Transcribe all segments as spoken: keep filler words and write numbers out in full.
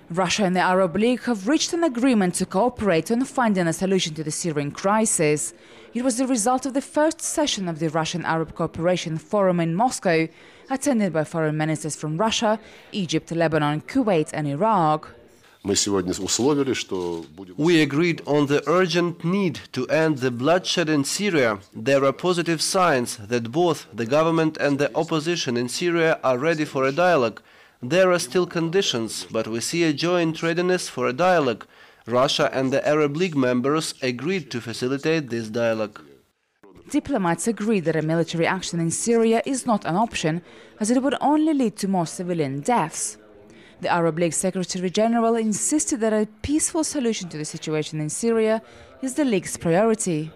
Russia and the Arab League have reached an agreement to cooperate on finding a solution to the Syrian crisis. It was the result of the first session of the Russian-Arab Cooperation Forum in Moscow, attended by foreign ministers from Russia, Egypt, Lebanon, Kuwait and Iraq. We agreed on the urgent need to end the bloodshed in Syria. There are positive signs that both the government and the opposition in Syria are ready for a dialogue. There are still conditions, but we see a joint readiness for a dialogue. Russia and the Arab League members agreed to facilitate this dialogue. Diplomats agreed that a military action in Syria is not an option, as it would only lead to more civilian deaths. The Arab League Secretary General insisted that a peaceful solution to the situation in Syria is the League's priority.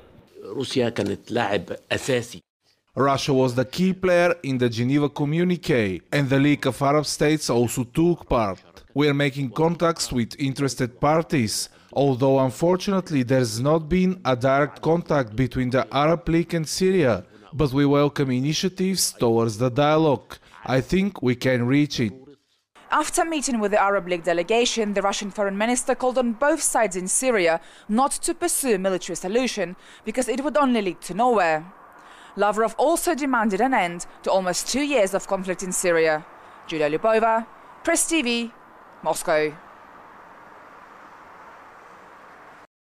Russia was the key player in the Geneva communique, and the League of Arab States also took part. We are making contacts with interested parties, although unfortunately there's not been a direct contact between the Arab League and Syria, but we welcome initiatives towards the dialogue. I think we can reach it. After meeting with the Arab League delegation, the Russian foreign minister called on both sides in Syria not to pursue a military solution because it would only lead to nowhere. Lavrov also demanded an end to almost two years of conflict in Syria. Julia Lyubova, Press T V, Moscow.